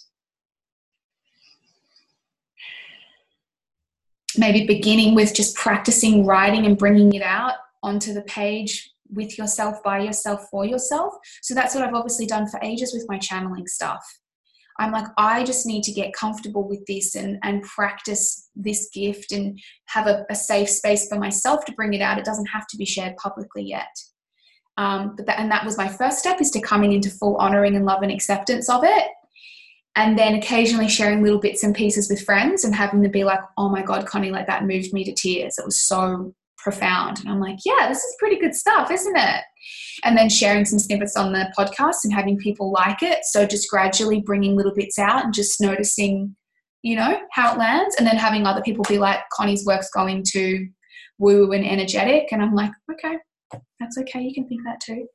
Maybe beginning with just practicing writing and bringing it out onto the page with yourself, by yourself, for yourself. So that's what I've obviously done for ages with my channeling stuff. I'm like, I just need to get comfortable with this and practice this gift and have a safe space for myself to bring it out. It doesn't have to be shared publicly yet. But that was my first step, is to coming into full honoring and love and acceptance of it. And then occasionally sharing little bits and pieces with friends and having them be like, oh my God, Connie, like that moved me to tears. It was so profound. And I'm like, yeah, this is pretty good stuff, isn't it? And then sharing some snippets on the podcast and having people like it. So just gradually bringing little bits out and just noticing, how it lands. And then having other people be like, Connie's work's going to woo and energetic. And I'm like, okay, that's okay. You can think that too.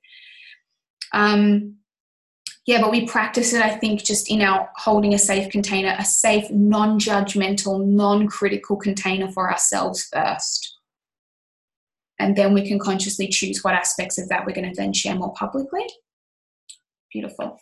But we practice it, I think, just in our holding a safe container, a safe, non-judgmental, non-critical container for ourselves first. And then we can consciously choose what aspects of that we're going to then share more publicly. Beautiful.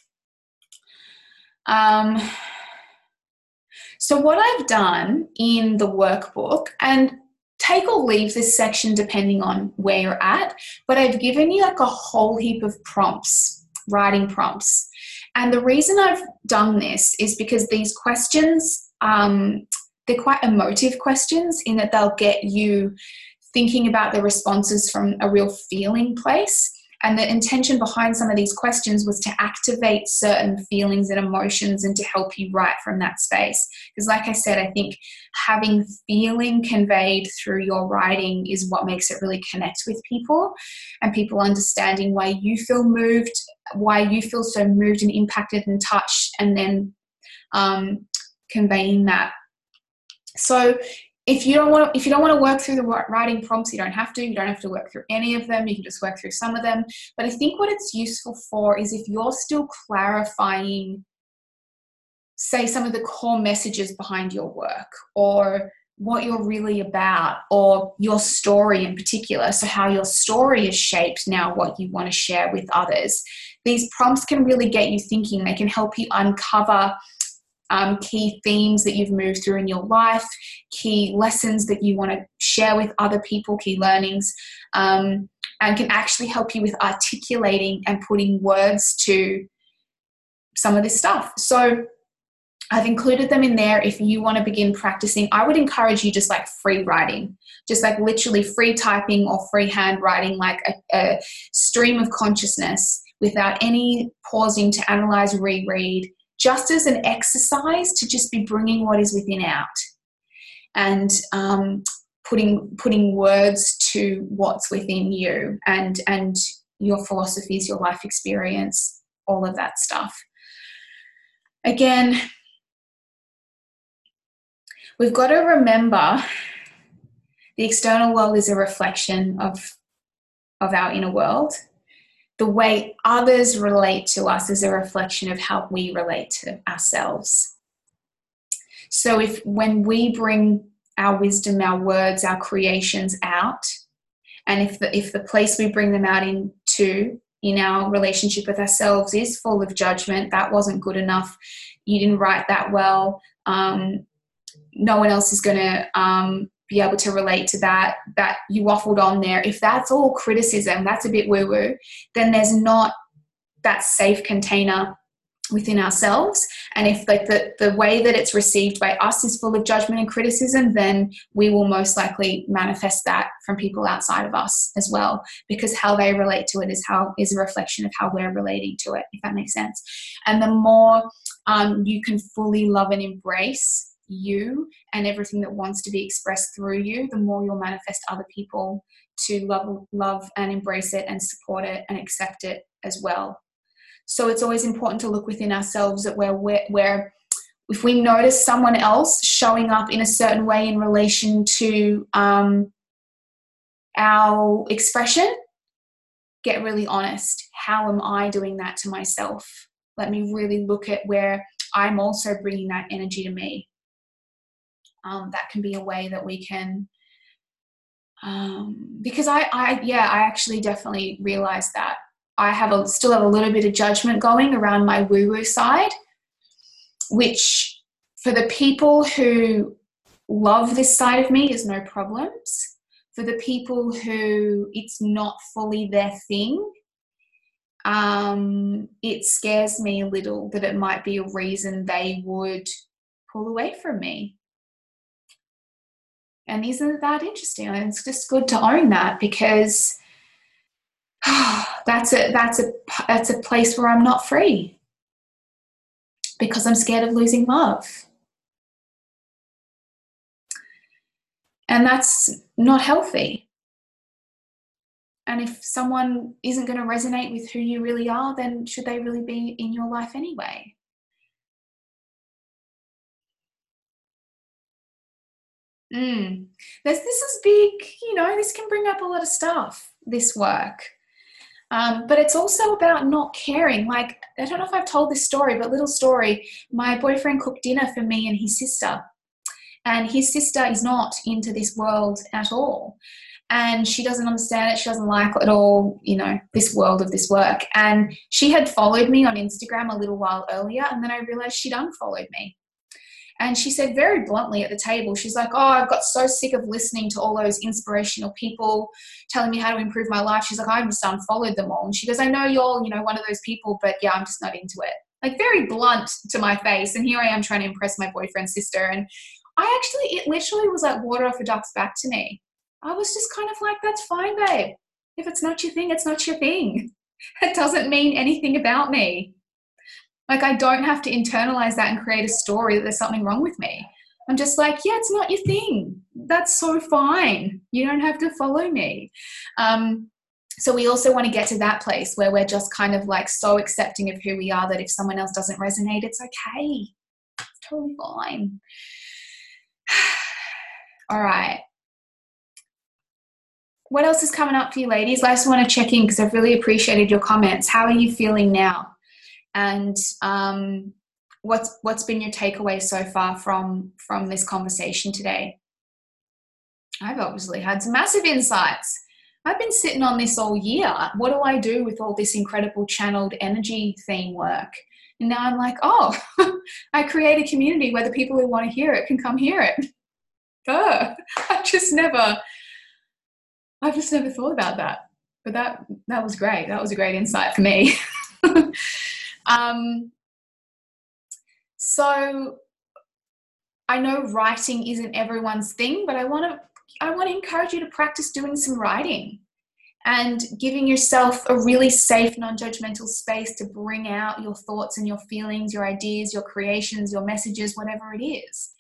So what I've done in the workbook, and take or leave this section depending on where you're at, but I've given you like a whole heap of prompts, writing prompts. And the reason I've done this is because these questions, they're quite emotive questions in that they'll get you thinking about the responses from a real feeling place. And the intention behind some of these questions was to activate certain feelings and emotions and to help you write from that space. Because like I said, I think having feeling conveyed through your writing is what makes it really connect with people, and people understanding why you feel moved, why you feel so moved and impacted and touched, and then conveying that. So if you don't want to work through the writing prompts, you don't have to. You don't have to work through any of them. You can just work through some of them. But I think what it's useful for is if you're still clarifying, say, some of the core messages behind your work, or what you're really about, or your story in particular. So how your story is shaped now what you want to share with others. These prompts can really get you thinking. They can help you uncover key themes that you've moved through in your life, key lessons that you want to share with other people, key learnings, and can actually help you with articulating and putting words to some of this stuff. So I've included them in there. If you want to begin practicing, I would encourage you just like free writing, just like literally free typing or free hand writing, like a stream of consciousness without any pausing to analyze, reread, just as an exercise to just be bringing what is within out and putting words to what's within you and your philosophies, your life experience, all of that stuff. Again, we've got to remember the external world is a reflection of our inner world. The way others relate to us is a reflection of how we relate to ourselves. So when we bring our wisdom, our words, our creations out, and if the place we bring them out into in our relationship with ourselves is full of judgment, that wasn't good enough, you didn't write that well, no one else is going to be able to relate to that you waffled on there. If that's all criticism, that's a bit woo-woo, then there's not that safe container within ourselves. And if like the way that it's received by us is full of judgment and criticism, then we will most likely manifest that from people outside of us as well, because how they relate to it is a reflection of how we're relating to it, if that makes sense. And the more you can fully love and embrace you and everything that wants to be expressed through you, the more you'll manifest other people to love and embrace it and support it and accept it as well. So it's always important to look within ourselves at where if we notice someone else showing up in a certain way in relation to our expression, get really honest. How am I doing that to myself? Let me really look at where I'm also bringing that energy to me. That can be a way that we can, because I actually definitely realized that I still have a little bit of judgment going around my woo-woo side, which for the people who love this side of me is no problems. For the people who it's not fully their thing, it scares me a little that it might be a reason they would pull away from me. And isn't that interesting? And it's just good to own that, because that's a place where I'm not free, because I'm scared of losing love. And that's not healthy. And if someone isn't going to resonate with who you really are, then should they really be in your life anyway? This is big, this can bring up a lot of stuff, this work. But it's also about not caring. Like, I don't know if I've told this story, but little story. My boyfriend cooked dinner for me and his sister. And his sister is not into this world at all. And she doesn't understand it. She doesn't like it at all, this world of this work. And she had followed me on Instagram a little while earlier. And then I realized she'd unfollowed me. And she said very bluntly at the table, she's like, oh, I've got so sick of listening to all those inspirational people telling me how to improve my life. She's like, I just unfollowed them all. And she goes, I know you're, one of those people, but yeah, I'm just not into it. Like, very blunt to my face. And here I am trying to impress my boyfriend's sister. And it literally was like water off a duck's back to me. I was just kind of like, that's fine, babe. If it's not your thing, it's not your thing. It doesn't mean anything about me. Like, I don't have to internalize that and create a story that there's something wrong with me. I'm just like, yeah, it's not your thing. That's so fine. You don't have to follow me. So we also want to get to that place where we're just kind of like so accepting of who we are that if someone else doesn't resonate, it's okay. It's totally fine. All right. What else is coming up for you, ladies? I just want to check in because I've really appreciated your comments. How are you feeling now? And what's been your takeaway so far from this conversation today? I've obviously had some massive insights. I've been sitting on this all year. What do I do with all this incredible channeled energy theme work? And now I'm like, oh, I create a community where the people who want to hear it can come hear it. I've just never thought about that. But that was great. That was a great insight for me. So I know writing isn't everyone's thing, but I want to encourage you to practice doing some writing and giving yourself a really safe, non-judgmental space to bring out your thoughts and your feelings, your ideas, your creations, your messages, whatever it is.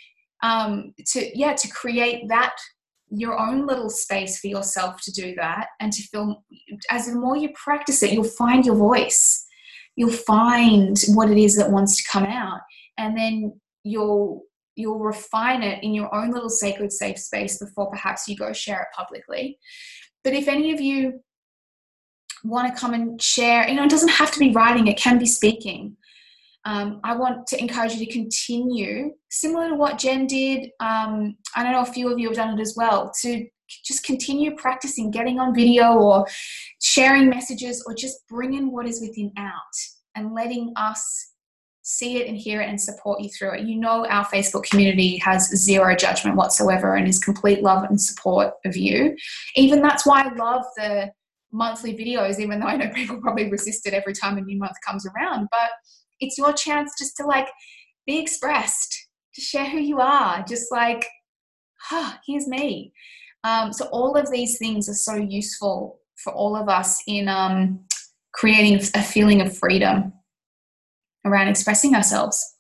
To create that, your own little space for yourself to do that, and to feel, as the more you practice it, you'll find your voice. You'll find what it is that wants to come out, and then you'll refine it in your own little sacred safe space before perhaps you go share it publicly. But if any of you want to come and share, it doesn't have to be writing, it can be speaking. I want to encourage you to continue, similar to what Jen did. I don't know, a few of you have done it as well, to just continue practicing, getting on video or sharing messages, or just bringing what is within out and letting us see it and hear it and support you through it. Our Facebook community has zero judgment whatsoever and is complete love and support of you. Even that's why I love the monthly videos, even though I know people probably resist it every time a new month comes around. But it's your chance just to be expressed, to share who you are, just here's me. So all of these things are so useful for all of us in creating a feeling of freedom around expressing ourselves.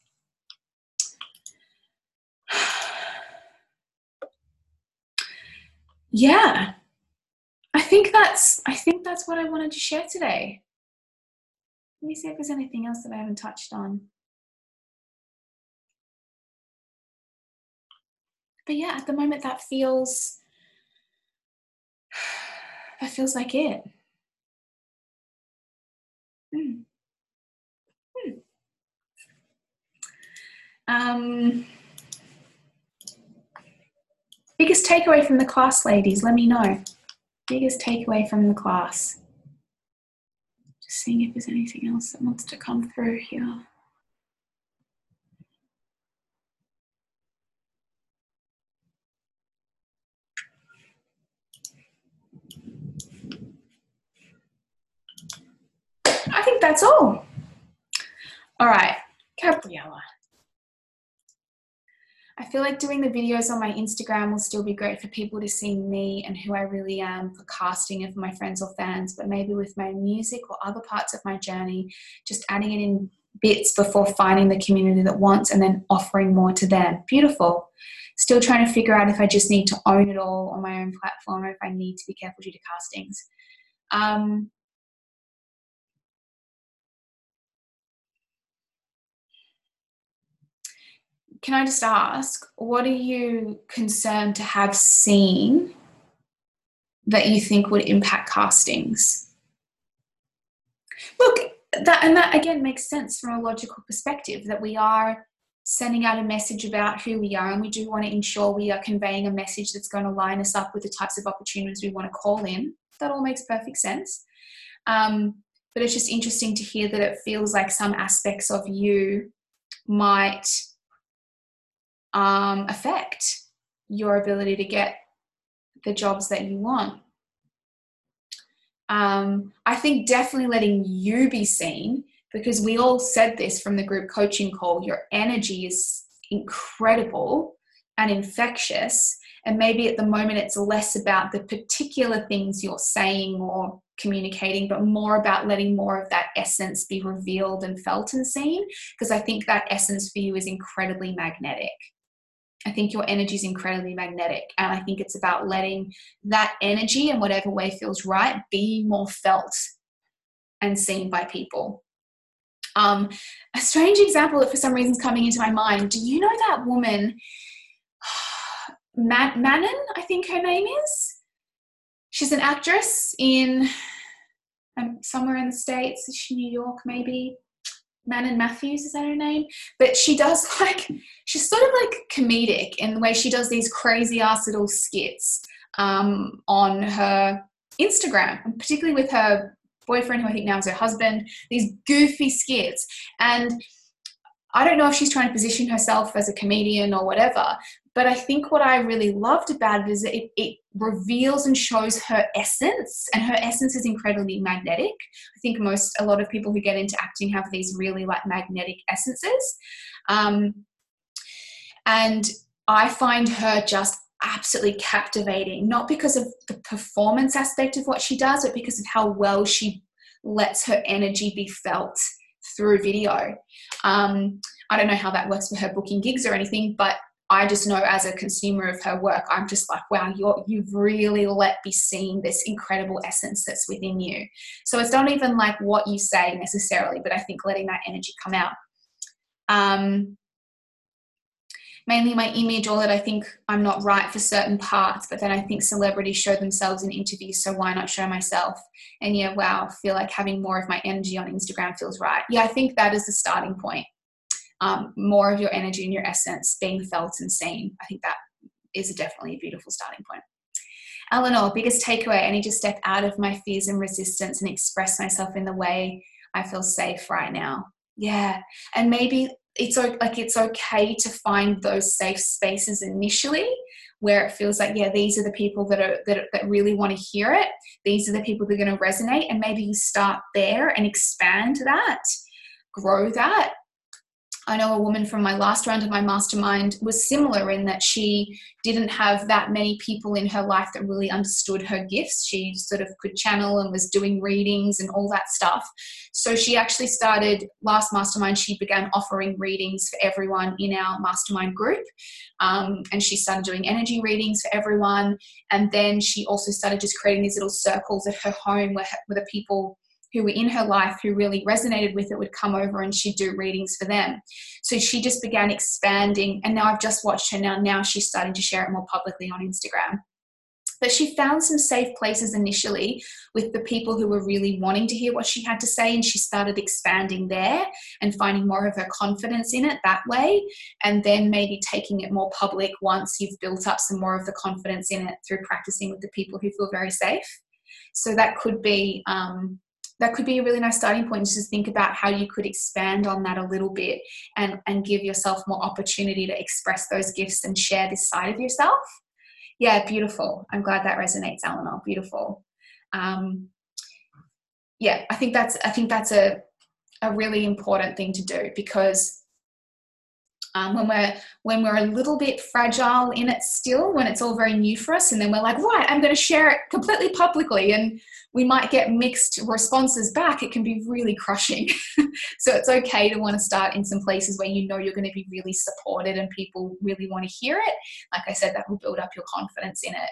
Yeah, I think that's what I wanted to share today. Let me see if there's anything else that I haven't touched on. But yeah, at the moment that feels like it. Biggest takeaway from the class, ladies, let me know. Biggest takeaway from the class. Just seeing if there's anything else that wants to come through here. I think that's all. All right, Gabriella. I feel like doing the videos on my Instagram will still be great for people to see me and who I really am for casting and for my friends or fans, but maybe with my music or other parts of my journey, just adding it in bits before finding the community that wants and then offering more to them. Beautiful. Still trying to figure out if I just need to own it all on my own platform or if I need to be careful due to castings. Can I just ask, what are you concerned to have seen that you think would impact castings? Look, that again makes sense from a logical perspective, that we are sending out a message about who we are, and we do want to ensure we are conveying a message that's going to line us up with the types of opportunities we want to call in. That all makes perfect sense. But it's just interesting to hear that it feels like some aspects of you might affect your ability to get the jobs that you want. I think definitely letting you be seen, because we all said this from the group coaching call, your energy is incredible and infectious, and maybe at the moment it's less about the particular things you're saying or communicating, but more about letting more of that essence be revealed and felt and seen, because I think that essence for you is incredibly magnetic. I think your energy is incredibly magnetic, and I think it's about letting that energy, in whatever way feels right, be more felt and seen by people. A strange example that for some reason is coming into my mind. Do you know that woman, Manon, I think her name is? She's an actress in somewhere in the States. Is she New York maybe? Manon Matthews, is that her name? But she does she's sort of like comedic in the way she does these crazy ass little skits on her Instagram, and particularly with her boyfriend, who I think now is her husband, these goofy skits. And I don't know if she's trying to position herself as a comedian or whatever, but I think what I really loved about it is that it reveals and shows her essence, and her essence is incredibly magnetic. I think a lot of people who get into acting have these really like magnetic essences. And I find her just absolutely captivating, not because of the performance aspect of what she does, but because of how well she lets her energy be felt through video. I don't know how that works for her booking gigs or anything, but I just know as a consumer of her work, I'm just like, wow, you've really let me see this incredible essence that's within you. So it's not even like what you say necessarily, but I think letting that energy come out. Mainly my image, or that I think I'm not right for certain parts, but then I think celebrities show themselves in interviews, so why not show myself? And yeah, wow, I feel like having more of my energy on Instagram feels right. Yeah, I think that is the starting point. More of your energy and your essence being felt and seen. I think that is definitely a beautiful starting point. Eleanor, biggest takeaway, I need to step out of my fears and resistance and express myself in the way I feel safe right now. Yeah, and maybe it's okay to find those safe spaces initially where it feels like, yeah, these are the people that really want to hear it. These are the people that are going to resonate, and maybe you start there and expand that, grow that. I know a woman from my last round of my mastermind was similar in that she didn't have that many people in her life that really understood her gifts. She sort of could channel and was doing readings and all that stuff. So she actually started, last mastermind, she began offering readings for everyone in our mastermind group. And she started doing energy readings for everyone. And then she also started just creating these little circles at her home where the people who were in her life who really resonated with it would come over and she'd do readings for them. So she just began expanding, and now I've just watched her now she's starting to share it more publicly on Instagram. But she found some safe places initially with the people who were really wanting to hear what she had to say, and she started expanding there and finding more of her confidence in it that way, and then maybe taking it more public once you've built up some more of the confidence in it through practicing with the people who feel very safe. So that could be a really nice starting point, just to think about how you could expand on that a little bit and give yourself more opportunity to express those gifts and share this side of yourself. Yeah, beautiful. I'm glad that resonates, Eleanor. Beautiful. Yeah, I think that's a really important thing to do, because when we're a little bit fragile in it still, when it's all very new for us, and then we're like, right, I'm going to share it completely publicly, and we might get mixed responses back, it can be really crushing. So it's okay to want to start in some places where you know you're going to be really supported and people really want to hear it. Like I said, that will build up your confidence in it,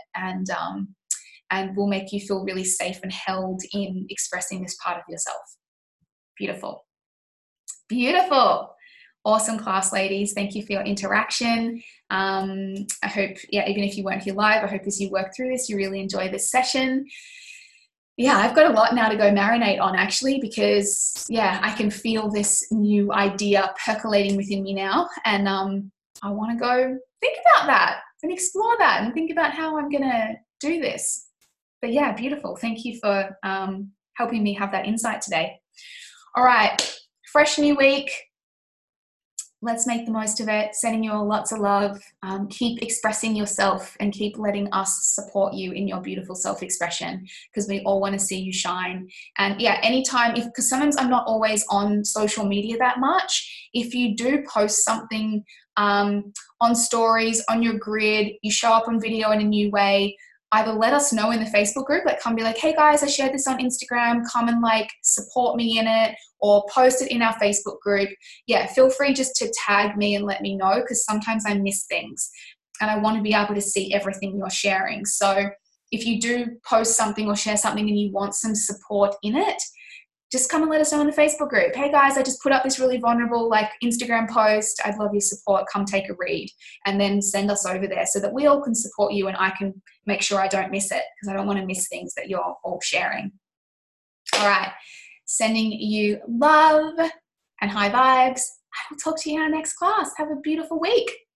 and will make you feel really safe and held in expressing this part of yourself. Beautiful. Beautiful. Awesome class, ladies. Thank you for your interaction. I hope, even if you weren't here live, I hope as you work through this, you really enjoy this session. Yeah, I've got a lot now to go marinate on, actually, because, I can feel this new idea percolating within me now. And I want to go think about that and explore that and think about how I'm going to do this. But yeah, beautiful. Thank you for helping me have that insight today. All right, fresh new week. Let's make the most of it. Sending you all lots of love. Keep expressing yourself and keep letting us support you in your beautiful self-expression, because we all want to see you shine. And anytime, because sometimes I'm not always on social media that much, if you do post something on stories, on your grid, you show up on video in a new way, either let us know in the Facebook group, come be like, hey guys, I shared this on Instagram, come and support me in it, or post it in our Facebook group. Yeah, feel free just to tag me and let me know, because sometimes I miss things and I want to be able to see everything you're sharing. So if you do post something or share something and you want some support in it, just come and let us know in the Facebook group. Hey guys, I just put up this really vulnerable Instagram post. I'd love your support. Come take a read, and then send us over there so that we all can support you and I can make sure I don't miss it, because I don't want to miss things that you're all sharing. All right. Sending you love and high vibes. I will talk to you in our next class. Have a beautiful week.